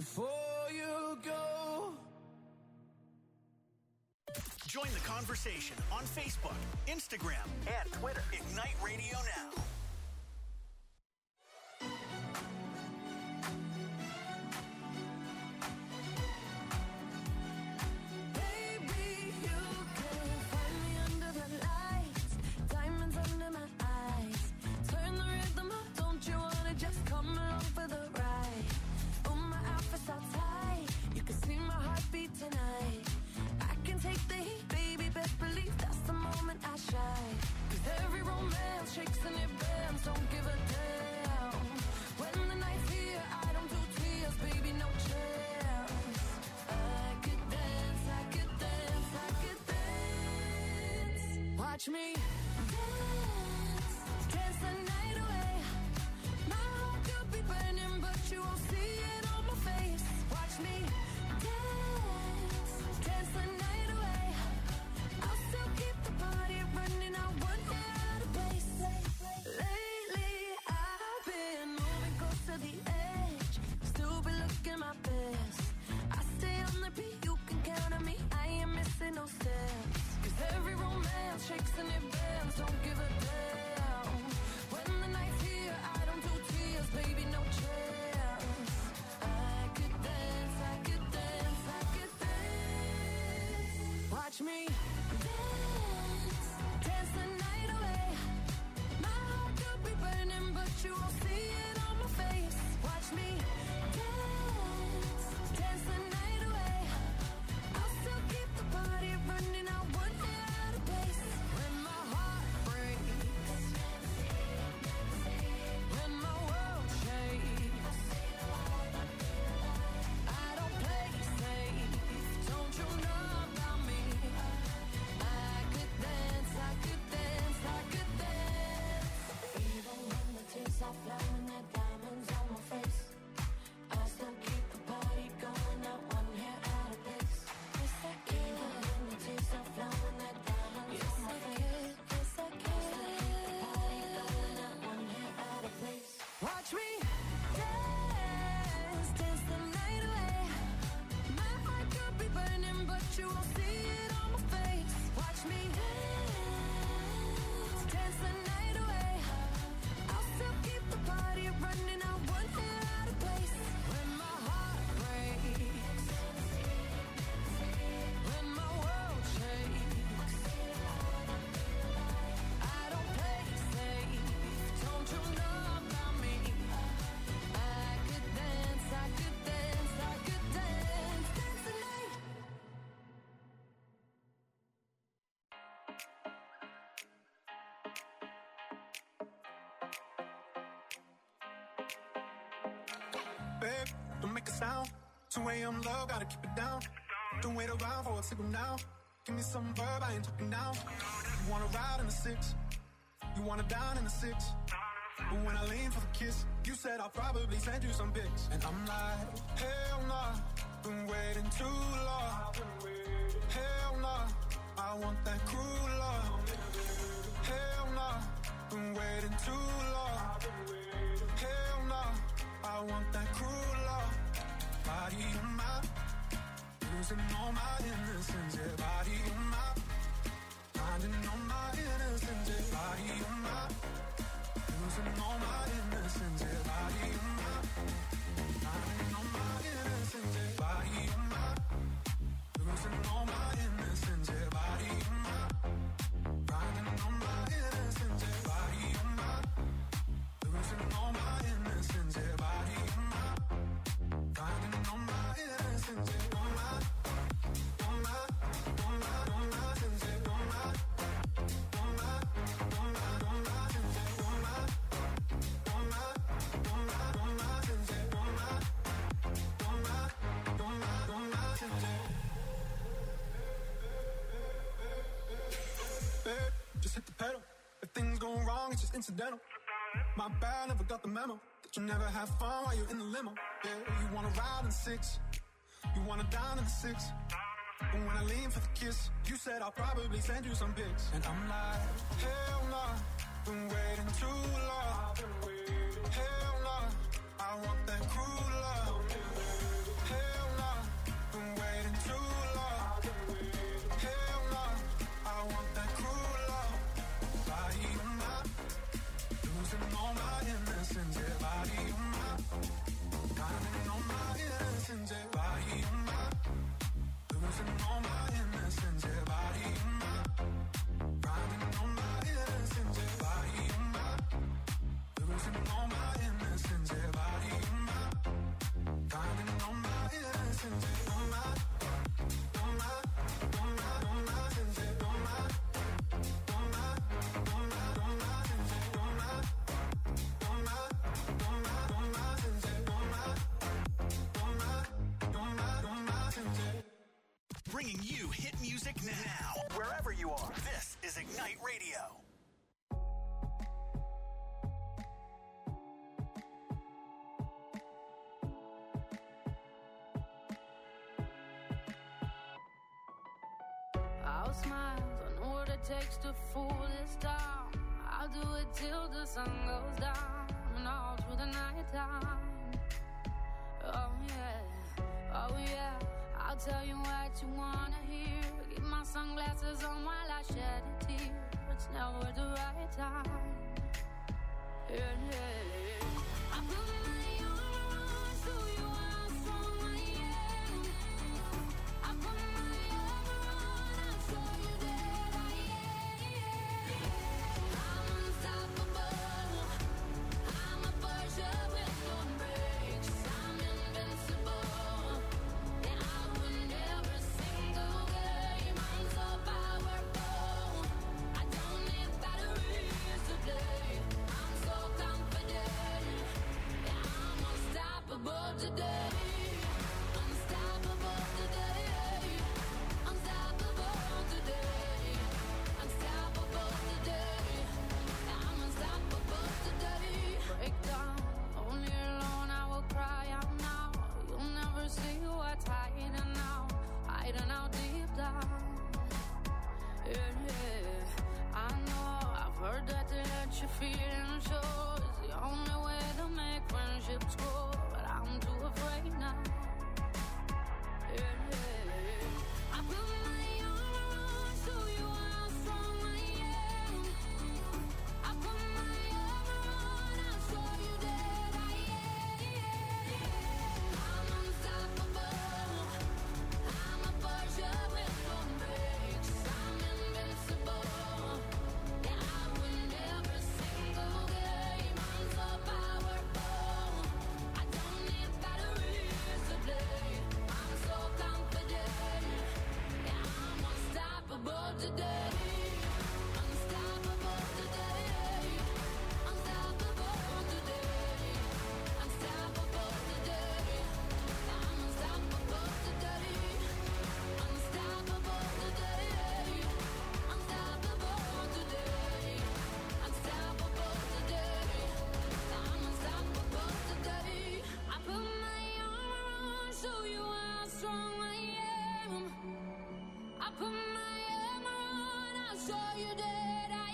before you go. Join the conversation on Facebook, Instagram, and Twitter. Ignite Radio Now. Watch me dance, dance the night away. My heart could be burning, but you won't see it on my face. Watch me dance, dance the night away. I'll still keep the party running, I won't get out of place. Lately I've been moving close to the edge, still be looking my best. I stay on the beat, you can count on me, I ain't missing no steps. Every romance shakes and it bends, don't give a damn. When the night's here, I don't do tears, baby, no chance. I could dance, I could dance, I could dance. Watch me dance, dance the night away. My heart could be burning, but you won't see it on my face. Watch me dance, dance the night away. I'll still keep the party running, I wouldn't. Babe, don't make a sound. 2 a.m. love, gotta keep it down. Don't wait around for a signal now. Give me some verb, I ain't talking now. You wanna ride in the 6, you wanna dine in the 6. But when I lean for the kiss, you said I'll probably send you some pics. And I'm like, hell nah, been waiting too long. Hell nah, I want that cruel love. Hell nah, been waiting too long. Hell nah, I want that cruel love. Body on my, losing all my innocence. Yeah, body on my, finding all my innocence. Yeah, body on my, losing all my innocence. Yeah, body on my, finding all my innocence. Yeah, body on my, losing all my innocence. Yeah, body on my, finding all my innocence. Yeah, body on my, losing all my innocence. Yeah, body on my, finding all my innocence. Yeah, on my, on my, on my, on my innocence. Yeah, on my, on my, on my, on my innocence. Yeah, on my, on my, on my, on my innocence. Yeah, on my, on my, on my, on my innocence. Babe, just hit the pedal. If things go wrong, it's just incidental. My bad, never got the memo that you never have fun while you're in the limo. Yeah, you wanna ride in the 6, you wanna dine in the 6. But when I lean for the kiss, you said I'll probably send you some pics. And I'm like, hell nah, been waiting too long. Hell nah, I want that cruel love. bringing you hit music now. Wherever you are, this is Ignite Radio. I'll smile, I know what it takes to fool this town. I'll do it till the sun goes down and all through the night time. Oh yeah, I'll tell you what you wanna hear. Keep my sunglasses on while I shed a tear. It's never the right time. Yeah. I put my armor on, show you how strong I am. I put my armor on, I'll show you that I am. I'm unstoppable. I'm a Porsche with no brakes. I'm invincible. Yeah, I win every single game. I'm so powerful. I don't need batteries to play. I'm so confident. Yeah, I'm unstoppable today. Unstoppable today. Unstoppable today. Unstoppable today. I'm unstoppable today. Break down, only alone I will cry out now. You'll never see what's hiding out deep down. Yeah. I know, I've heard that to let you feel and show is the only way to make friendships grow. But I'm too afraid now. Yeah. I put my armor on, show you how strong I am. I put my armor on, I'll show you that I am. I'm unstoppable. I'm a Porsche with no brakes. I'm invincible. Yeah, I win every single game. I'm so powerful. I don't need batteries to play. I'm so confident. Yeah, I'm unstoppable today. Unstoppable today. Unstoppable today. Unstoppable today. I'm unstoppable today. Unstoppable today. Unstoppable today. Unstoppable today. I'm unstoppable today. I put my armor on, show you how strong I am. I put my armor on, I'll show you that I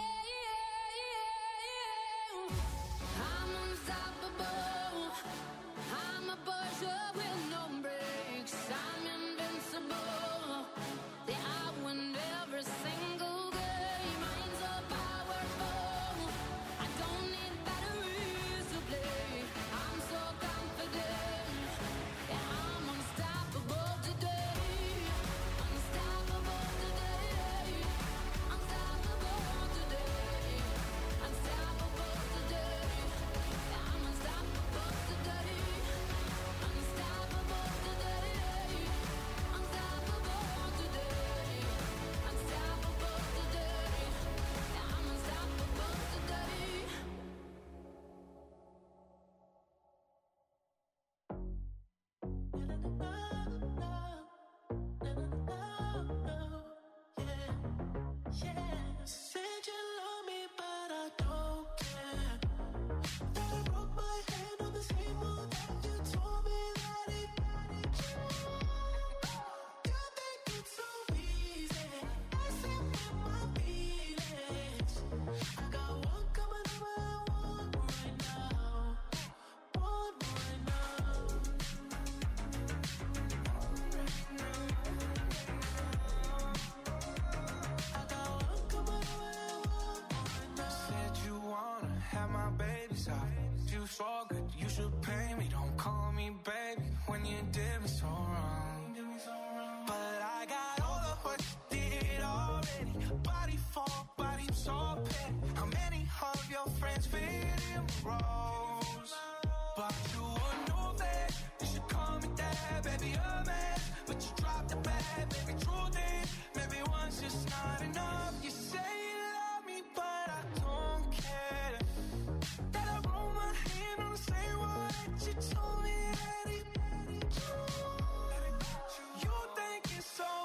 am. I'm unstoppable. I'm a Porsche with no brakes. I'm invincible. Yeah, I win every single game. I'm so powerful. I don't need batteries to play. I'm so confident. Yeah, I'm unstoppable today. Unstoppable today. Unstoppable today. Unstoppable today. Yeah, I'm unstoppable today. Unstoppable today. Unstoppable today. Unstoppable today. Yeah, I'm unstoppable today. Said you love me, but I don't care. That I broke my hand on the table that you told me that it. You think it's so easy, messing with my feelings. I got one coming over and one right now. One right now. I got one coming over and one right now. Said you wanna have my baby's eyes. You so good, you should pay me. Don't call me baby when you did me so wrong. But I got all of what you did already. Body for body, so petty. How many of your friends fit in rows? But you would know that you should call me dad, baby, a man. But you dropped the bag, baby, truth is, maybe one's just not enough. You say you love me, but I don't care. That I roll my hand on the same wall that you told me that it. You think it's so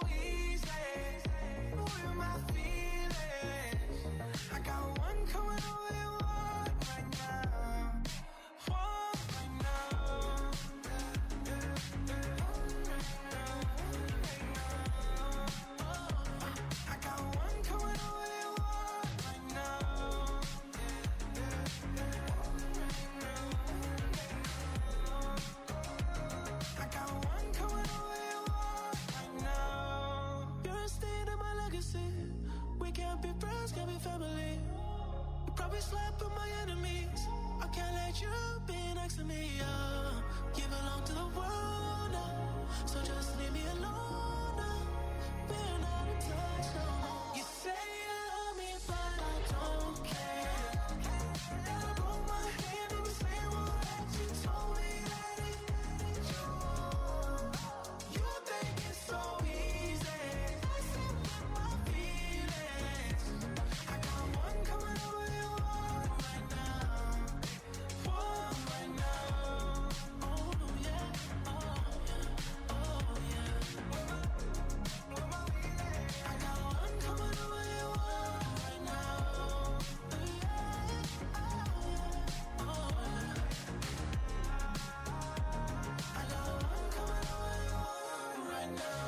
always slept with my enemies. I can't let you be next to me. You belong to the world now, so just leave me alone now. We're not in touch no more. You say you love me, but I don't care. I broke my hand in the same way that you told me that it you. You think it's so easy. I sit with my feelings. I got one coming over your one right now. One right now. Oh yeah, oh yeah, oh yeah. I got one coming over your one right now. Oh yeah. I got one coming over your one right now.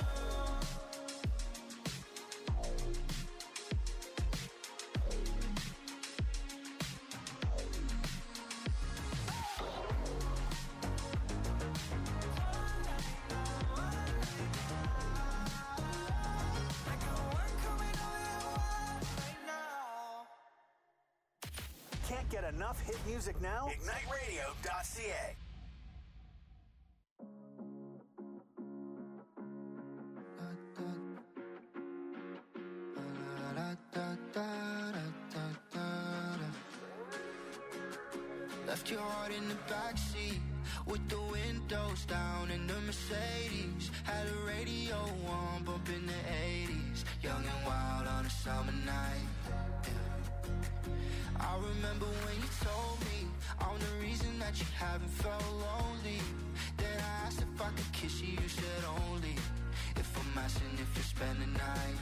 I got one coming over your one right now. Can't get enough hit music now? IgniteRadio.ca. Left your heart in the backseat with the windows down in the Mercedes. Had a radio on, bumping the 80s. Young and wild on a summer night. Yeah. I remember when you told me I'm the reason that you haven't felt lonely. Then I asked if I could kiss you, you said only if I'm asking if you spend the night.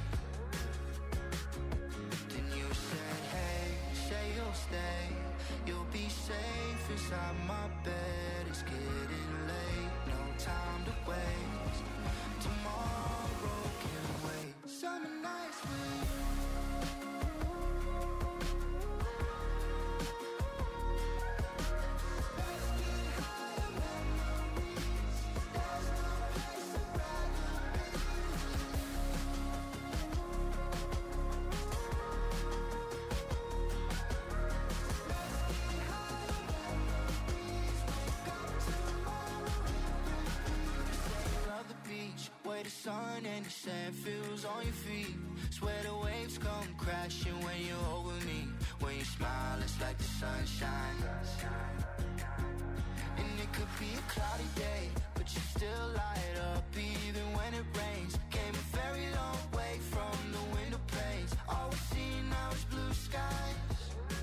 Then you said, hey, say you'll stay. You'll be safe inside my bed. It's getting late, no time to waste. Tomorrow can wait. Summer nights with you. Let's get higher memories. There's no place I'd rather be. Way the sun and the sand feels on your feet. Swear the waves come crashing when you're over me. When you smile, it's like the sunshine. And it could be a cloudy day, but you still light up even when it rains. Came a very long way from the window panes. All we see now is blue skies.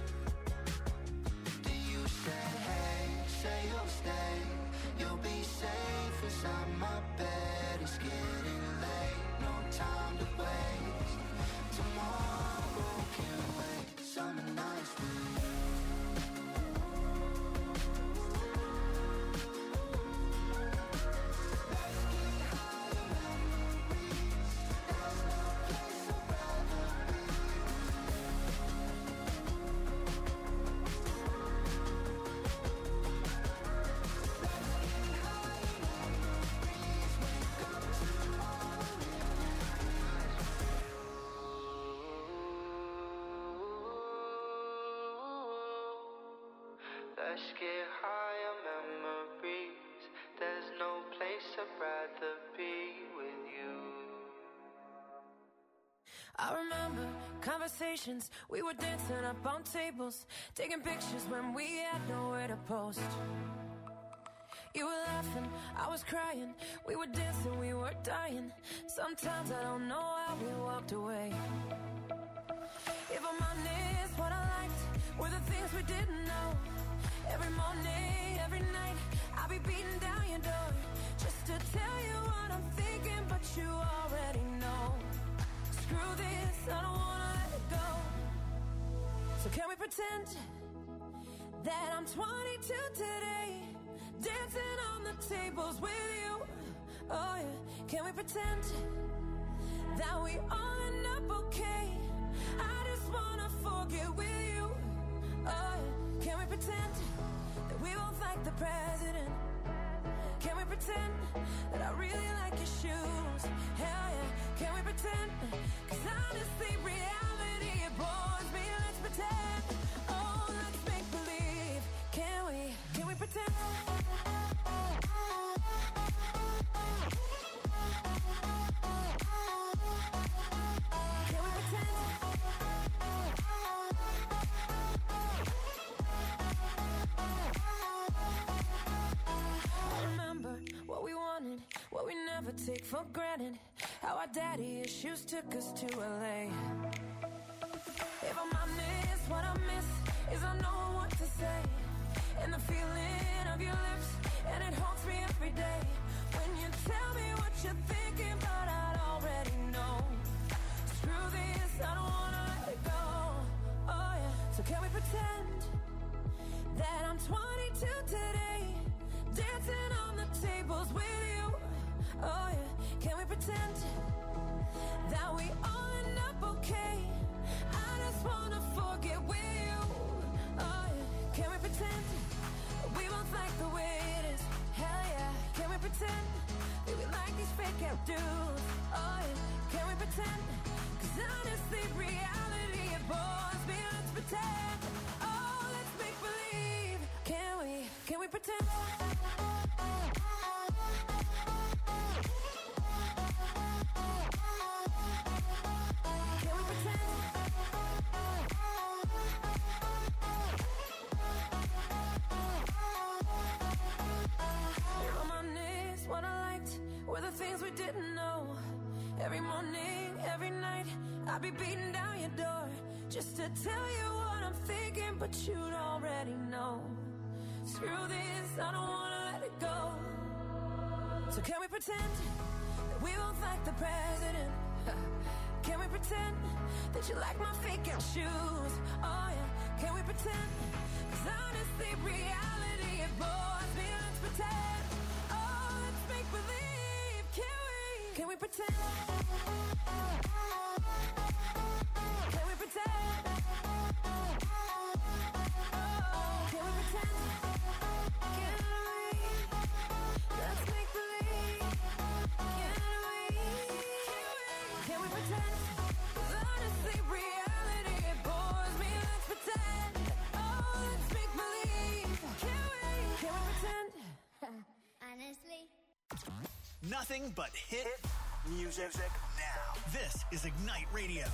Then you said, hey, say you'll stay. You'll be safe inside my bed. It's getting late, no time to waste. Tomorrow can wait. Summer nights with you. Let's get higher memories. There's no place I'd rather be. Let's get higher memories. There's no place I'd rather be with you. I remember conversations, we were dancing up on tables, taking pictures when we had nowhere to post. You were laughing, I was crying, we were dancing, we were dying. Sometimes I don't know how we walked away. If I'm honest, what I liked were the things we didn't know. Every morning, every night, I'll be beating down your door just to tell you what I'm thinking, but you already know. Screw this, I don't wanna let it go. So can we pretend that I'm 22 today, dancing on the tables with you? Oh yeah, can we pretend that we all end up okay? I just wanna forget with you. Oh yeah, can we pretend that we both like the president? Can we pretend that I really like your shoes? Hell yeah. Can we pretend? 'Cause honestly, reality, it bores me. Let's pretend. Oh, let's make believe. Can we pretend? What we never take for granted. How our daddy issues took us to LA. If I'm honest, what I miss is I know what to say. And the feeling of your lips, and it haunts me every day. When you tell me what you're thinking, but I already know. Screw this, I don't wanna let it go. Oh yeah, so can we pretend that I'm 22 today, dancing on the tables with you? Oh yeah, can we pretend that we all end up okay? I just wanna forget with you. Oh yeah, can we pretend we both like the way it is? Hell yeah, can we pretend that we like these fake out dudes? Oh yeah, can we pretend? 'Cause honestly, reality, it bores me. Let's pretend. Oh, let's make believe. Can we pretend? The things we didn't know. Every morning, every night, I'll be beating down your door just to tell you what I'm thinking, but you'd already know. Screw this, I don't wanna let it go. So can we pretend that we both like the president? Can we pretend that you like my fake out shoes? Oh yeah, can we pretend? 'Cause honestly, reality, it bores me. Let's pretend. Oh, let's make believe. Can we pretend? Can we pretend? Can we pretend? Let's make believe. Can we pretend? 'Cause honestly, reality, it bores me. Let's pretend. Oh, let's make believe. Can we pretend? Honestly. Nothing but hit music now. This is Ignite Radio.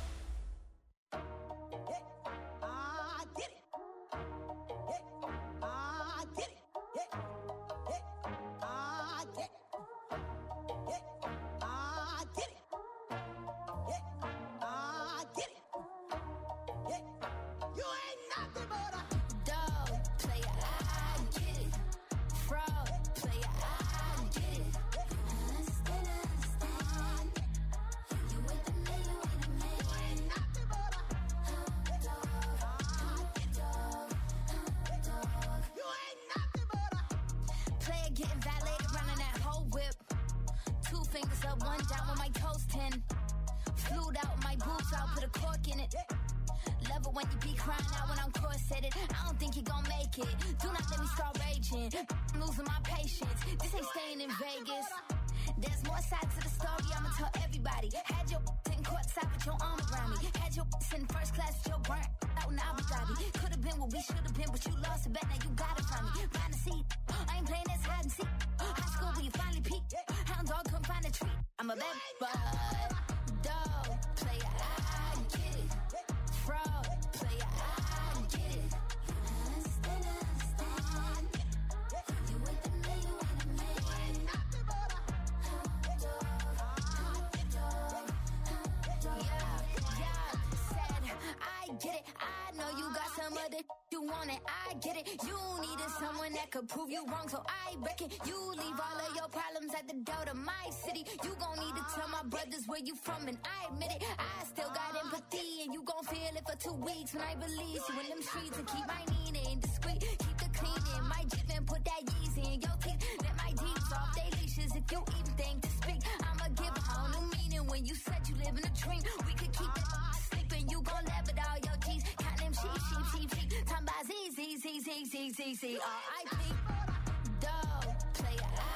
Prove you wrong, so I reckon you leave all of your problems at the door to my city. You gon' need to tell my brothers where you from, and I admit it. I still got empathy, and you gon' feel it for 2 weeks when I release you in them streets and keep my meaning discreet. Keep the cleaning, my Jeep and put that Yeezy in your teeth. Let my deeds off they leashes if you even think to speak. I'ma give a whole new meaning when you said you live in a dream. We could keep it sleeping, you gon' laugh at all your G's. Count them sheep. Time by Z, R.I.P. Dog, player,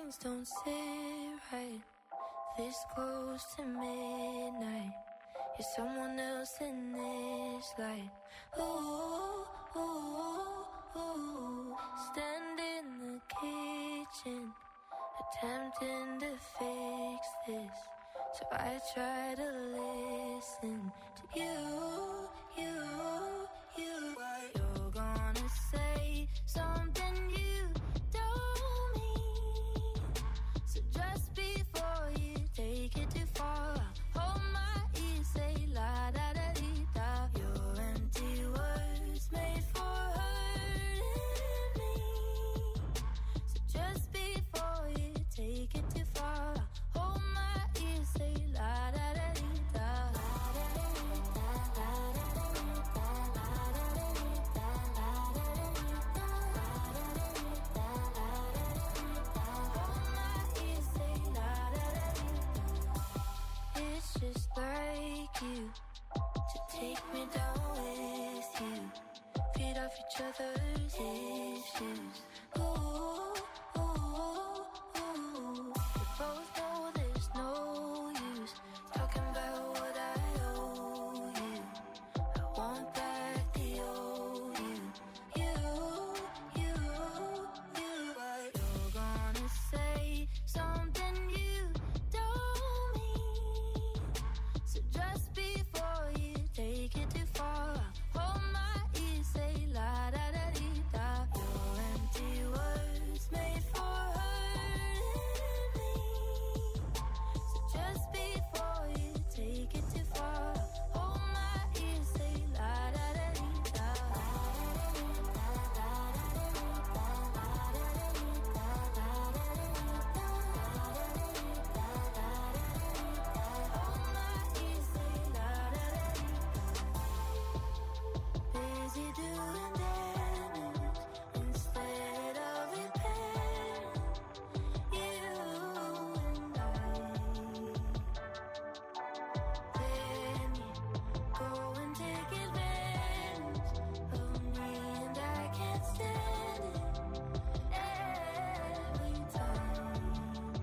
things don't sit right. This close to midnight. You're someone else in this light. Ooh, ooh, ooh. Stand in the kitchen, attempting to fix this. So I try to listen to you. You're gonna say something you don't mean. So just before you take it too far, hold my ear, say la da da dee da. Your empty words made for hurting me. So just before you take it too far, hold my ear, say la da da dee da. It's just like you to take me down with you, feed off each other's issues. Ooh, ooh, ooh. We both know there's no use talking about what I owe you. I want back the old you. You're gonna say something you don't mean. So just before you take it too far, hold my ear, say la da da dee da. Your empty words made for hurting me. So just before you take it too far, hold my ear, say la da da dee da. Busy doing damage instead of repairing. You and I. Then you go and take advantage of me, and I can't stand it every time.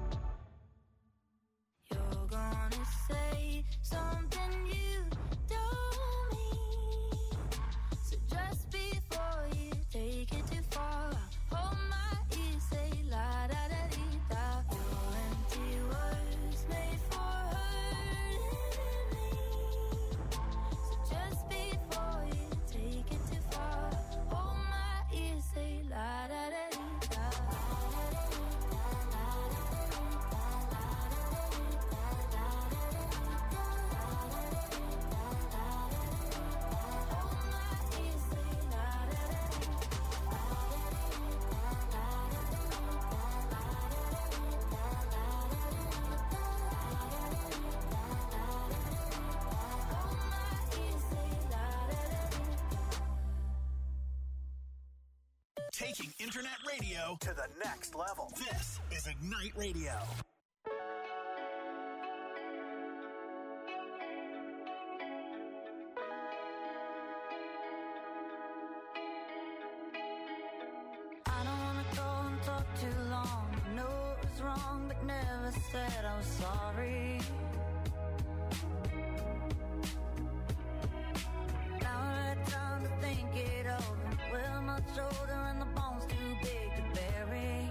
You're gonna say something you don't mean. So just before you take it too far, hold my ear, say la da da dee da. Your empty words made for hurting me. So just before you take it too far, hold my ear, say la da da dee da. Taking internet radio to the next level. This is Ignite Radio. I don't wanna go and talk too long. I know it was wrong, but never said I was sorry. Now I had time to think it over. Well, my shoulder and the bones too big to bury.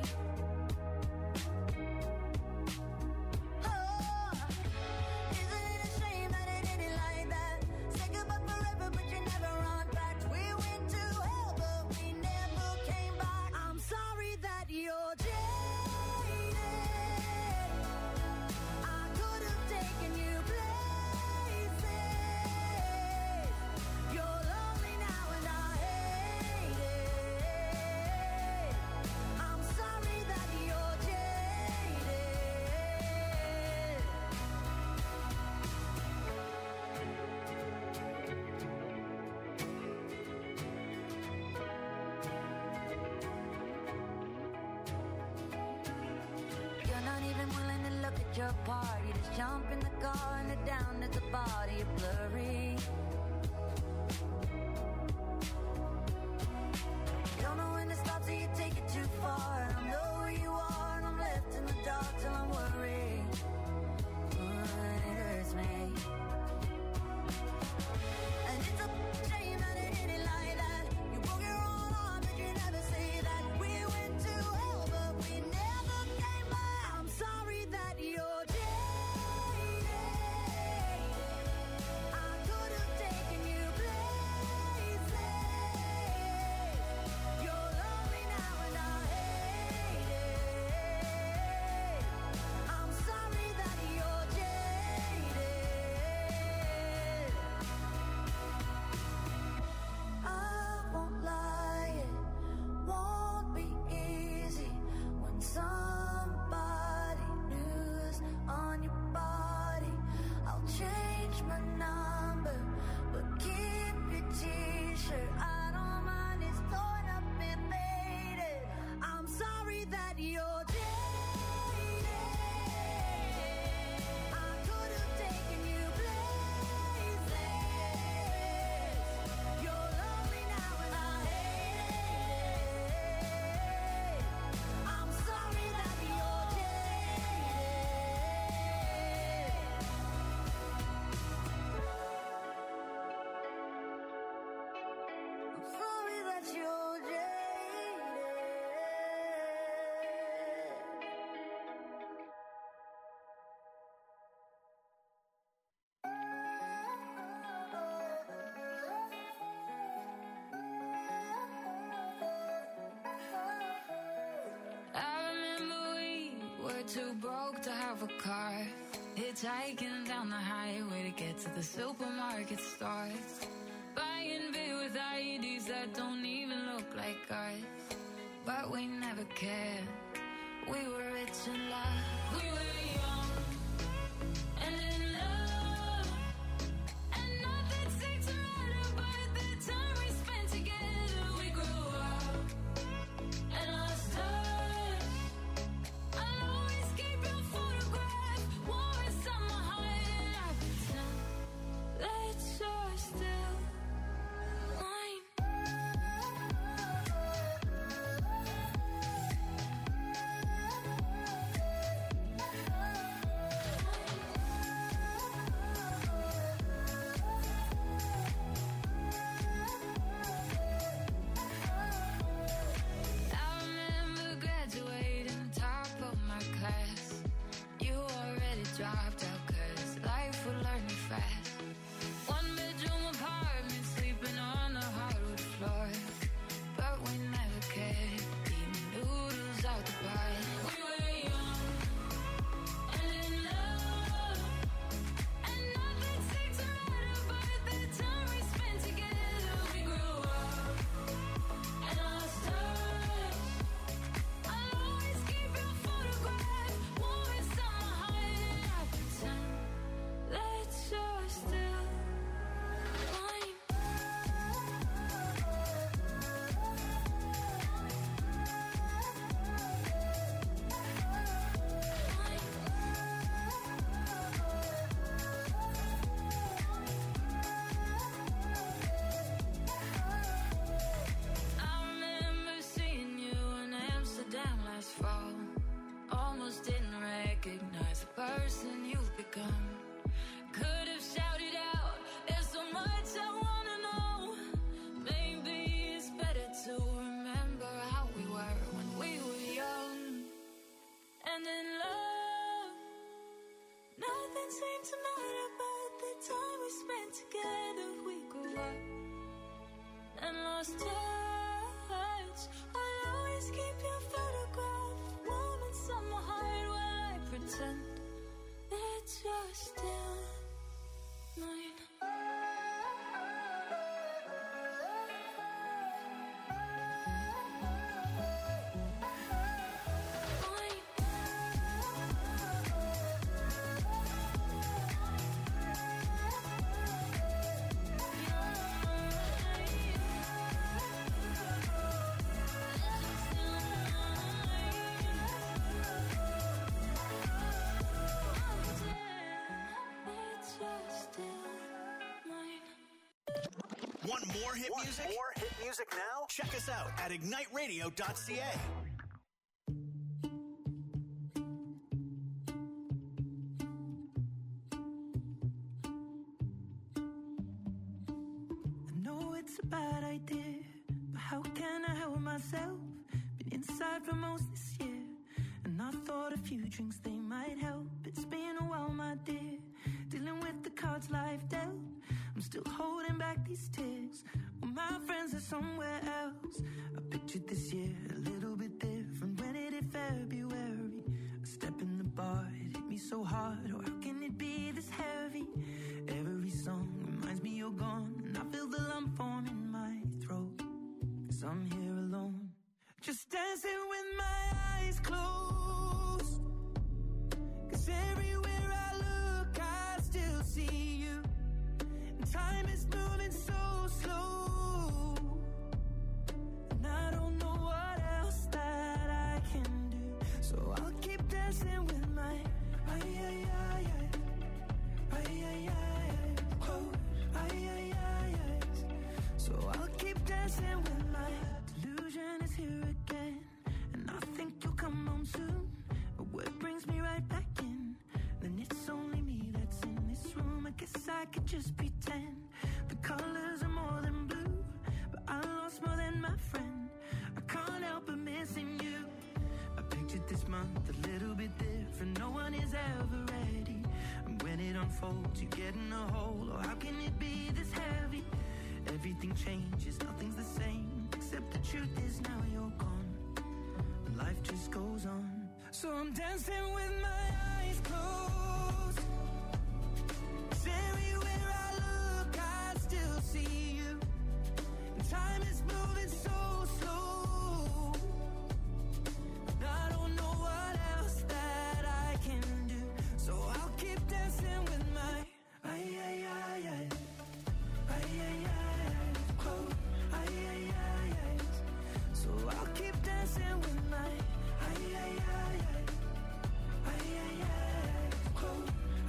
Oh, isn't it a shame that it ended like that? Say goodbye forever, but you never run back. We went to hell, but we never came back. I'm sorry that you're jaded. I could have taken you places. You're lonely now and I hate it. I'm sorry that you're jaded. You're not even willing to look at your part. You just jump in the car and head down at the body. You're blurry. You don't know when to stop, so you take it too far. I know where you are, and I'm left in the a car, hitchhiking down the highway to get to the supermarket store, buying beer with IEDs that don't even look like ours. But we never cared. We were rich in love. We were young and in love, and nothing seemed to matter but the time we spent together. We grew up and lost touch. I'll always keep your photograph warm inside my heart, and I pretend that you're still mine. I remember graduating top of my class. You already dropped out 'cause life would learn you fast. One bedroom apartment, sleeping on the hardwood floor. But we never cared, eating noodles out the pot. We were young and in love, and nothing seemed to matter but the time we spent together. We grew up and lost touch. I'll always keep your photograph warm inside my heart, and I pretend that you're still mine. I remember seeing you in Amsterdam last fall. Almost didn't recognize the person you've become. Could have shouted out, there's so much I wanna know. Maybe it's better to remember how we were when we were young and in love. Nothing seemed to matter but the time we spent together. We grew up and lost touch. I'll always keep your photograph warm inside my heart while I pretend that you're still mine. Want more hit music? More hit music now? Check us out at igniteradio.ca. I know it's a bad idea, but how can I help myself? Been inside for most this year, and I thought a few drinks they might help. It's been a while, my dear, dealing with the cards life dealt. I'm still holding back these tears, well, my friends are somewhere else. I pictured this year a little bit different when it hit February. A step in the bar, it hit me so hard, or how can it be this heavy? Every song reminds me you're gone, and I feel the lump form in my throat, 'cause I'm here alone, just dancing with my eyes closed. 'Cause everywhere I look I still see you, and time is moving so slow, and I don't know what else that I can do, so I'll keep dancing with my so I'll keep dancing with my delusion is here again, and I think you'll come home soon. A word brings me right back in, then it's only me that's in this room. I guess I could just pretend the colors are more than blue, but I lost more than my friend. I can't help but missing you. I pictured this month a little bit different, no one is ever ready, and when it unfolds you get in a hole. Oh, how can it be this heavy? Everything changes, nothing's the same, except the truth is now you're gone, and life just goes on. So I'm dancing with my eyes closed. 'Cause everywhere I look, I still see you. And time is moving so slow. I don't know what else that I can do. So I'll keep dancing with my eyes closed. So I'll keep dancing with my eyes closed.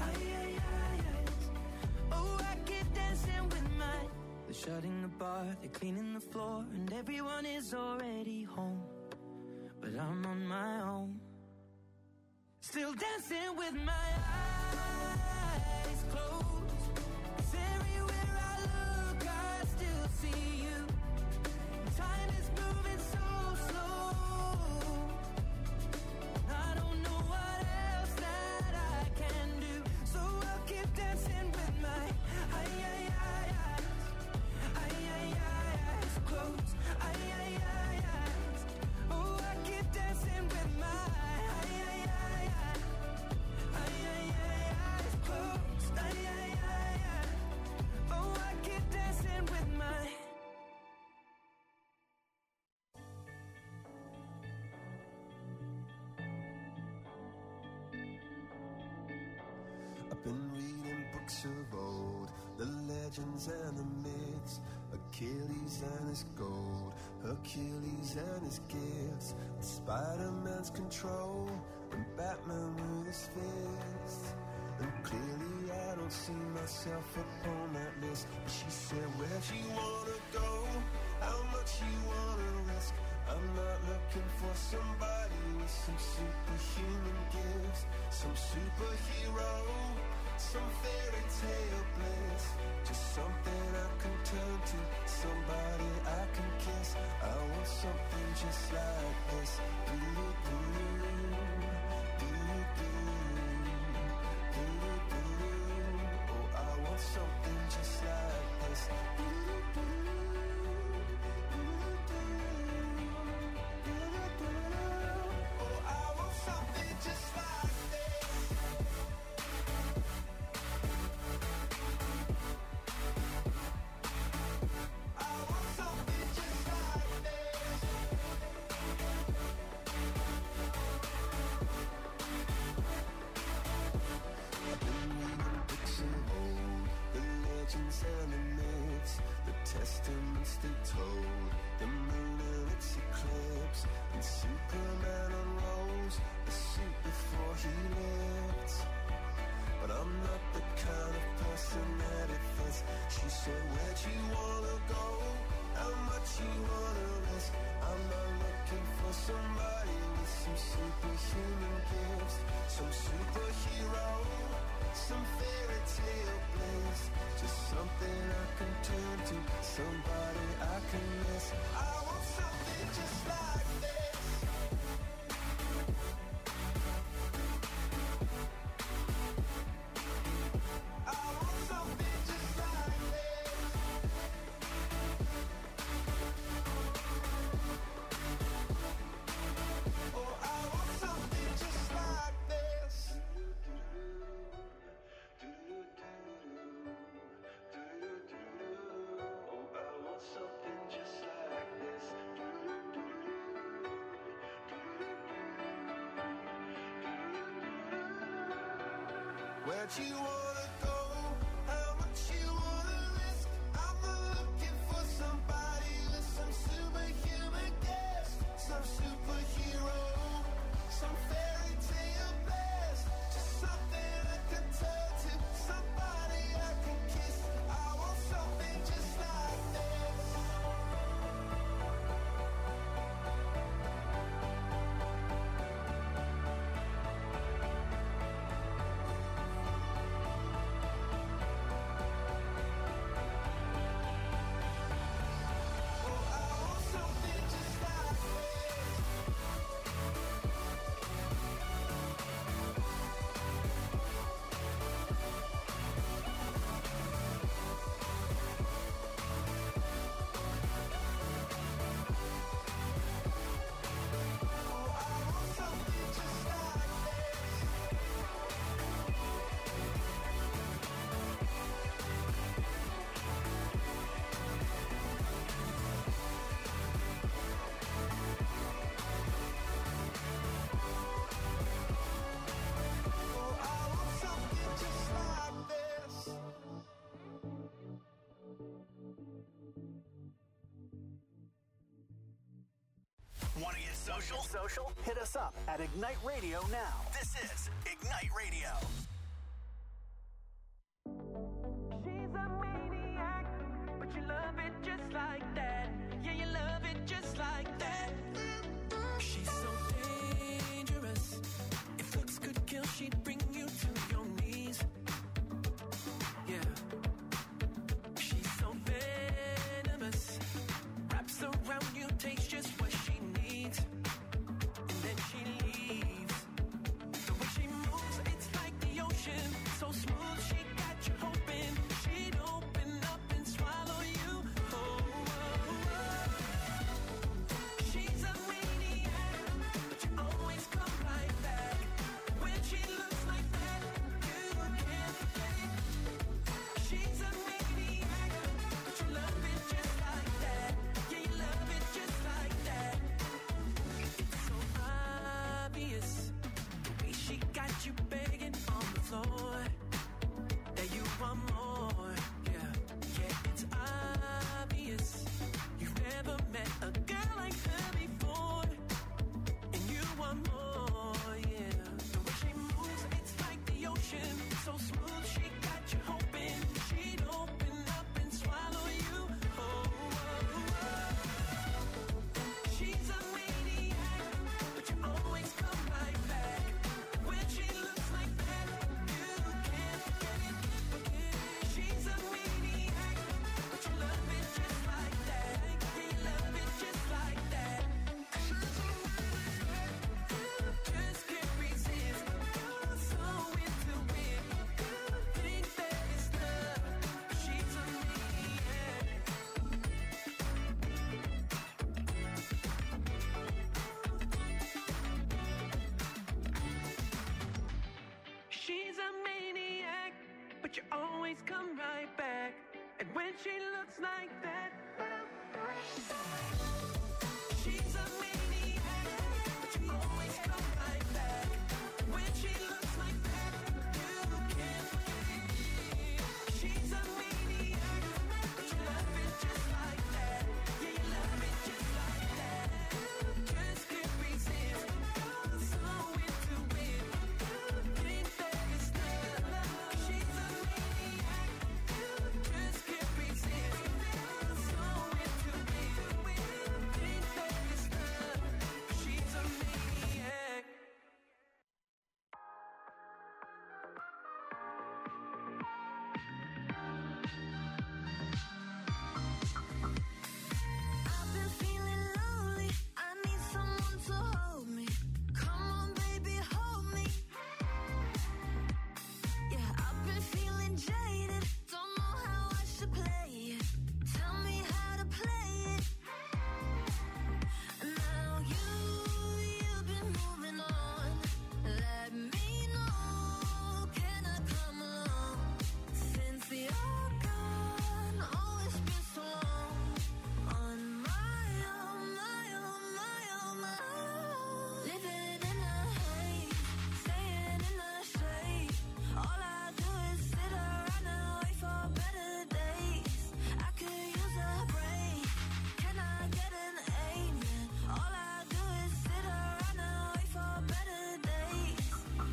Oh, I keep dancing with my. They're shutting the bar, they're cleaning the floor, and everyone is already home. But I'm on my own, still dancing with my eyes closed. 'Cause everywhere I look, I still see you. Time is moving so slow. I don't know what else that I can do. So I'll keep dancing with my eyes closed. Oh, I keep dancing with my eyes closed. Oh, I keep dancing with my. I've been reading books of old, the legends and the myths, Achilles and his gold, Hercules and his gifts, Spider-Man's control, and Batman with his fists. And clearly I don't see myself upon that list. But she said, where'd you wanna go? How much you wanna risk? I'm not looking for somebody with some superhuman gifts, some superhero, some fairy tale bliss. Just something I can turn to, somebody I can kiss. I want something just like this. Oh, I want something just like this. Oh, I want something just like this. I want something just like this. I've been reading books of old, the legends and the myths, the testaments they told, the moon and its eclipse, and Superman unrolls the suit before he lived. But I'm not the kind of person that it fits. She said, where'd you wanna go? How much you wanna risk? I'm not looking for somebody with some superhuman gifts, some superhero, some fairy tale bliss. Just something I can turn to, somebody I can miss. I want something just like this. I want something just like this. Oh, I want something just like this. Oh, I want something just like this. Where'd you wanna go? How much you wanna risk? I'm not looking for somebody with some superhuman gifts, some superhero, some fairy tale bliss. Just something I can turn to, somebody I can kiss. I want something just like this. Oh, I want something just like this. Social? Hit us up at Ignite Radio now. This is Ignite Radio. She's a maniac, but you love it just like that. Yeah, you love it just like that. She's so dangerous. If looks could kill, she'd bring you to your knees. Yeah. She's so venomous. Wraps around you, takes just what she needs. And then she leaves. The way she moves, it's like the ocean. So smooth, she got you hoping she'd open up and swallow you. Oh, oh, oh. She's a maniac, but you always come right back. When she looks like that, you can't forget it. She's a maniac, but you love it just like that. Yeah, you love it just like that. It's so obvious, the way she got you begging on the floor. That you want more, yeah, it's obvious. You've never met a girl like her before, and you want more, yeah. The way she moves, it's like the ocean, so smooth, she got you hoping she'd open up and swallow you. Oh, oh, oh. She's a maniac, but you always come right back. When she looks like that, you can't forget it. She's a maniac, but you love it just like that. Yeah, you love it just like that. Just can't resist. You're so into it. Think that it's love. She's a maniac. She's a maniac, but you always come right back. And when she looks like that, she's a maniac, but you always come right back. When she looks like that, you can't forget it. She's a maniac, but you love it just like that. Yeah, you love it just like that. Just can't resist. You're so into it. Think that it's love. She's a maniac. Just can't resist. You're so into it. Think that it's love. She's a maniac. I've been feeling lonely. I need someone to hold me. Come on, baby, hold me. Yeah, I've been feeling jaded. Don't know how I should play it. Tell me how to play it. Now you've been moving on. Let me know. Can I come along? Since you're gone, oh, it's been so long. On my own, my own, my own, my own. Living in the haze, staying in the shade. All I do is sit around and wait for better days. I could use a break. Can I get an amen? All I do is sit around and wait for better days.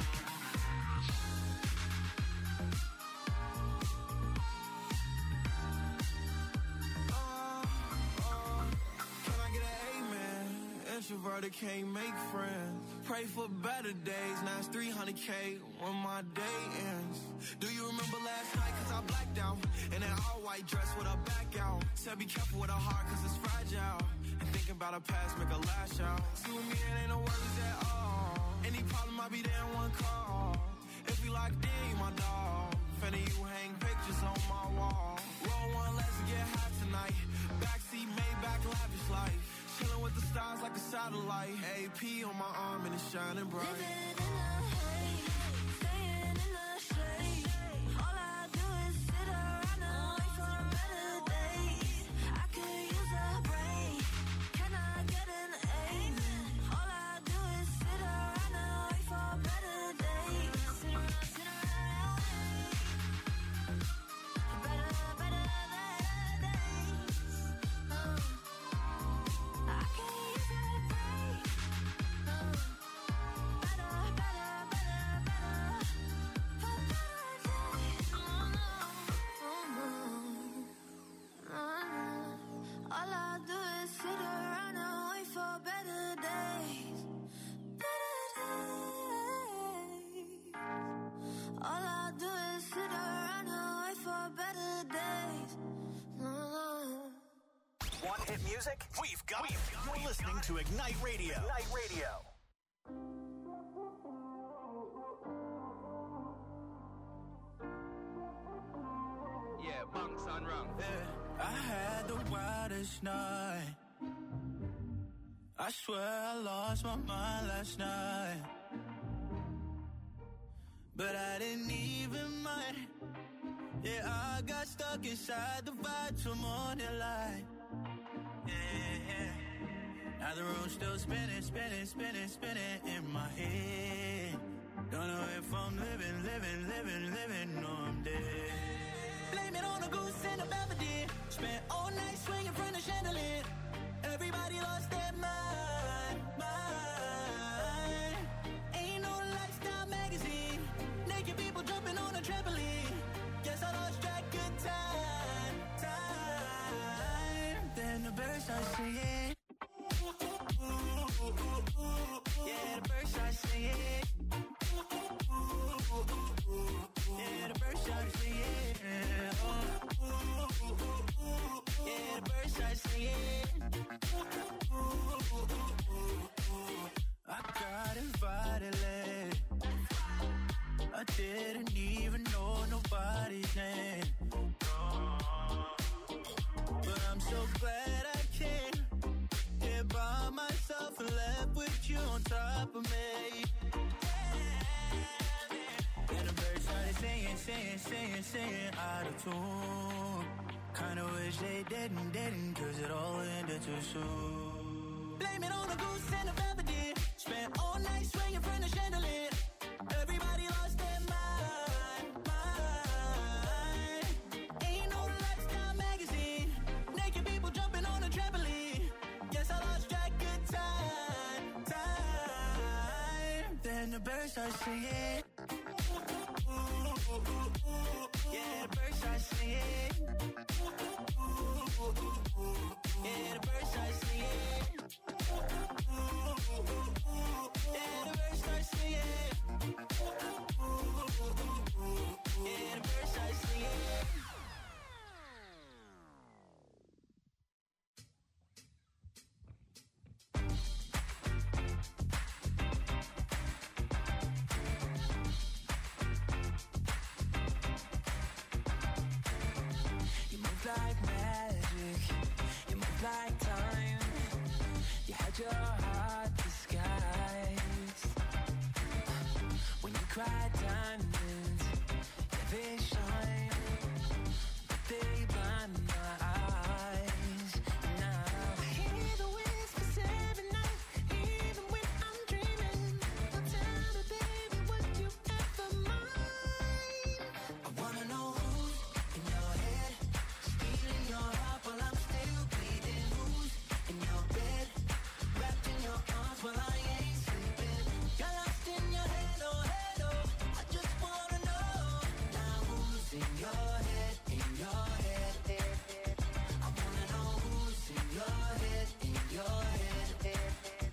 Can I get an amen? Introverted can't make friends. Pray for better days. Now it's 300K when my day ends. Do you remember last night? Cause I blacked out. In an all white dress with a back out. Said be careful with a heart cause it's fragile. And thinking about a past make a lash out. See with me it ain't no worries at all. Any problem I be there in one call. If we locked in, you my dog. Finna you hang pictures on my wall. Roll one, let's get high tonight. Backseat Maybach, lavish life. Chilling with the stars like a satellite. AP on my arm and it's shining bright. Living in the haze, staying in the shade. All I do is sit around and wait for better days. I could use a break. Can I get an amen? All I do is sit around and wait for better days. Sit around and wait. Better days. I could use a break. sit around and wait for better days. Want hit music? We've got it. You're listening to Ignite Radio. Ignite Radio. Yeah, bunks on wrong. Yeah, I had the wildest night. I swear I lost my mind last night. But I didn't even mind. Yeah, I got stuck inside the vibe till morning light. Yeah. Now the room's still spinning, spinning, spinning, spinning in my head. Don't know if I'm living, or I'm dead. Blame it on a goose and a Belvedere. Spent all night swinging from the chandelier. Everybody lost their mind. Ain't no lifestyle magazine. Naked people jumping on a trampoline. Guess I lost track of time. Then the birds start singing. Yeah, the birds start singing. Yeah, the birds start singing. Yeah, the birds start singing. I got invited late. I didn't even know nobody's name. But I'm so glad I came here by myself and left with you on top of me. And the birds started singing out of tune. Kinda wish they didn't, cause it all ended too soon. Blame it on a goose and a Belvedere. Spent all night swinging from the chandelier. Everybody lost their mind. Ain't no lifestyle magazine. Naked people jumping on a trampoline. Guess I lost track of time. Then the birds start singing. Yeah, the birds start singing. Yeah, the birds start singing. Yeah, the birds start singing. Yeah, the birds start singing. You move like magic. You move like time. You had your heart disguised. When you cry diamonds, yeah, they shine. But they blind my eyes. Now I hear the whispers every night, even when I'm dreaming. Don't tell me, baby, would you ever mind? I wanna know who's in your head, stealing your heart while I'm still bleeding. Who's in your bed, wrapped in your arms while I ain't sleeping. Got lost in your head, oh. I just wanna know now who's in your head, in your head. I wanna know who's in your head, in your head.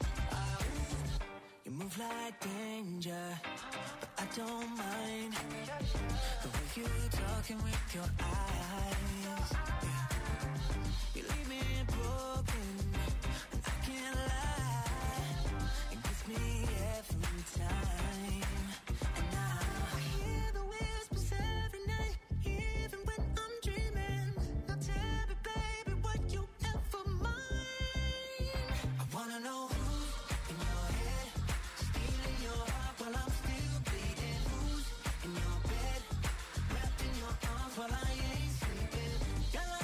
You move like danger, but I don't mind the way you talking with your eyes. You leave me broken, and I can't lie. It gets me every time. And now I hear the whispers every night, even when I'm dreaming. Now tell me, baby, would you ever mind? I wanna know who's in your head, stealing your heart while I'm still bleeding. Who's in your bed, wrapped in your arms while I ain't sleeping. Got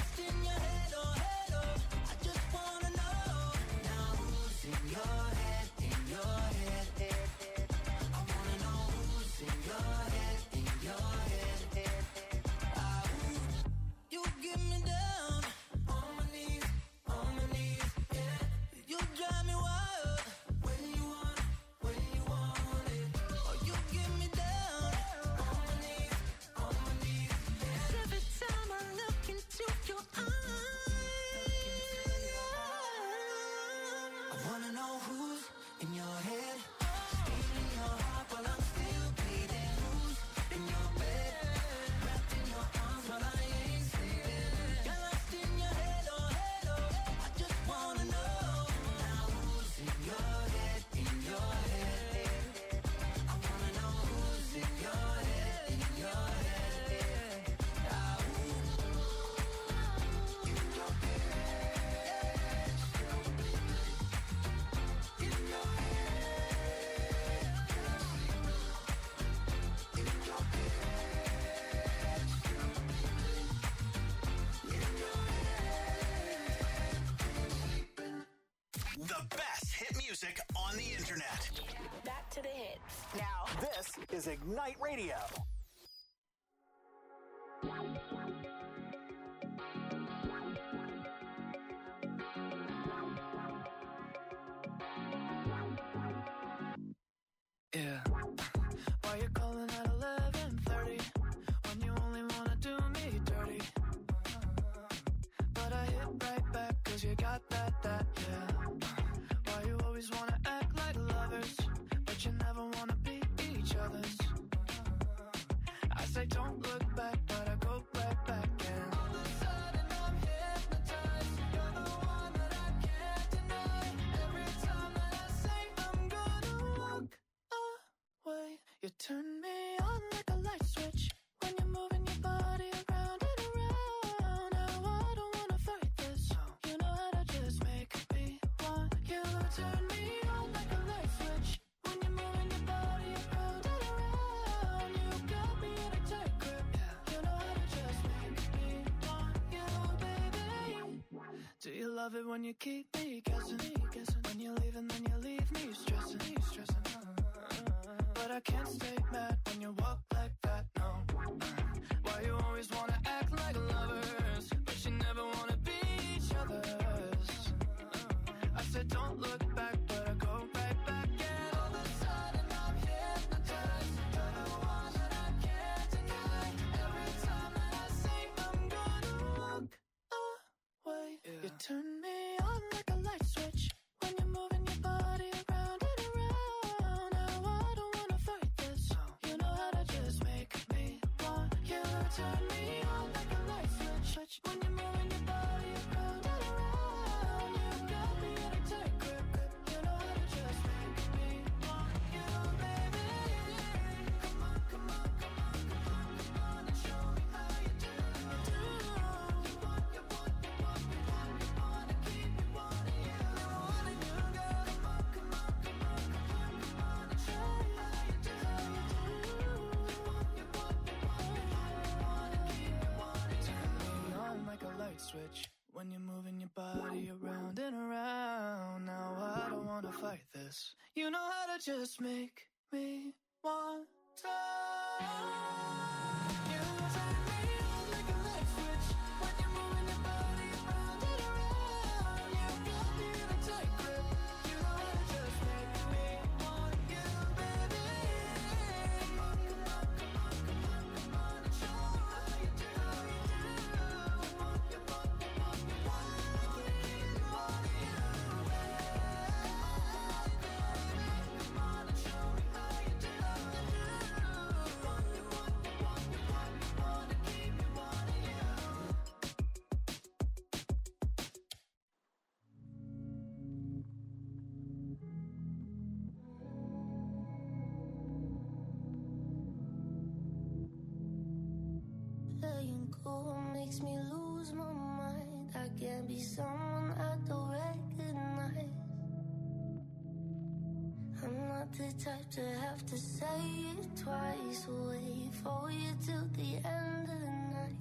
is Ignite Radio. Yeah. Why you calling at 11:30 when you only wanna do me dirty? But I hit right back 'cause you got that, yeah. Why you always wanna act like lovers, but you never wanna be each other's? I say don't look back, but I go right back and all of a sudden I'm hypnotized. You're the one that I can't deny. Every time that I say I'm gonna walk away, you turn me on like a light switch when you're moving your body around and around. Now I don't wanna fight this. You know how to just make me want you. Turn me on like a light switch when you're moving your body around and around. You got me in a tight grip. You know how to just make me want you, baby. Do you love it when you keep me guessing? When you leave and then you leave me stressing. But I can't stay mad when you walk like that, no. Why you always wanna act like lovers, but you never wanna be each other's? I said don't look back, but I go right back and all of a sudden I'm hypnotized. You're the one that I can't deny. Every time that I say I'm gonna walk away, you turn me on like a light switch when you're moving your body around and around. Now I don't wanna fight this. You know how to just make me want you. Turn me on like a light switch when you're moving your body around and around. You got me in a tight grip. You know how to just make me want you, baby. Come on, come on, come on, come on, come on and show me how you do. You want, you want, you want, you want, you wanna keep me wanting you. Wanting you, girl. Come on, come on, come on, come on, come on and show me how you do. You want, you want, you want, you want, you wanna keep me wanting you. Turn me on like a light switch when you're moving your body around and around. Now I don't wanna fight this. You know how to just make me want to. You turn me on like a light switch when you're moving your body around and around. You got me in a tight grip. You know how to just make me want you, baby. Come on, come on, come on, come on, come on and show me how you do. You want, you want, you want, you want, you wanna keep me wanting you, baby. Come on and show me how you do. You want, you want, you want, you want, you wanna keep me wanting you. Letting go makes me lose my mind. I can't be someone I don't recognize. I'm not the type to have to say it twice. Wait for you till the end of the night.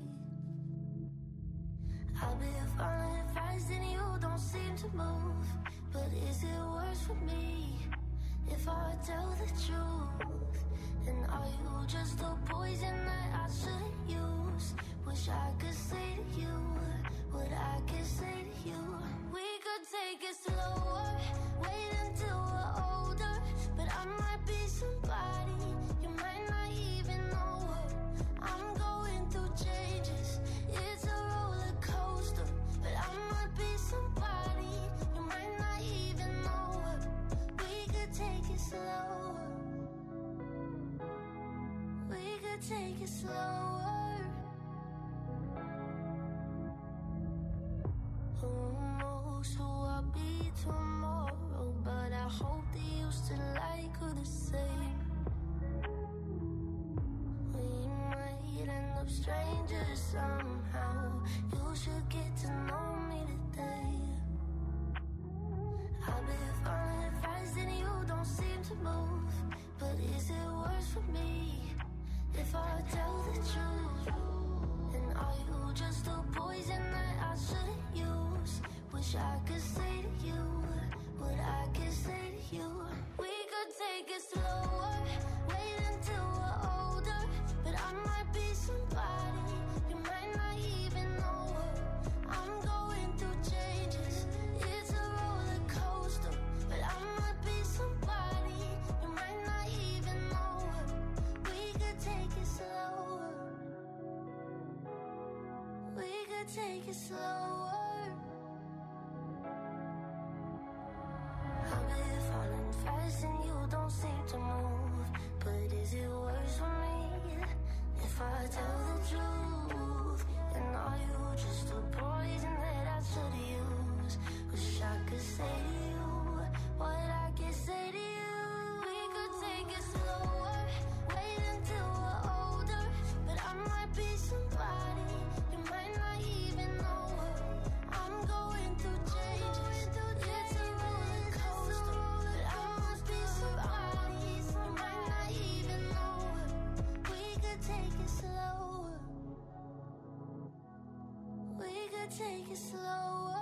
I'll be following advice and you don't seem to move. But is it worse for me if I tell the truth? And are you just a poison that I shouldn't use? Wish I could say to you what I could say to you. We could take it slower, wait until we're older. But I might be somebody you might not even know her. I'm going through changes, it's a roller coaster. But I might be somebody you might not even know her. We could take it slower. We could take it slower. Who knows who I'll be tomorrow? But I hope that you still like her the same. We might end up strangers somehow. You should get to know me today. I've been following advice and you don't seem to move. But is it worse for me if I tell the truth? And are you just a poison that I shouldn't use? Wish I could say to you what I could say to you. We could take it slower, wait until I might be somebody you might not even know her. I'm going through changes, it's a roller coaster. But I might be somebody you might not even know her. We could take it slower. We could take it slower. I'm here falling fast and you don't seem to move. But is it worse for me if I tell the truth? And are you just a poison that I should use? Wish I could say to you what I can say to you. We could take it slower, wait until we're older. But I might be somebody you might not even know her. I'm going through changes, it's a roller coaster. But I must be somebody you might not even know her. We could take it slower. We could take it slower.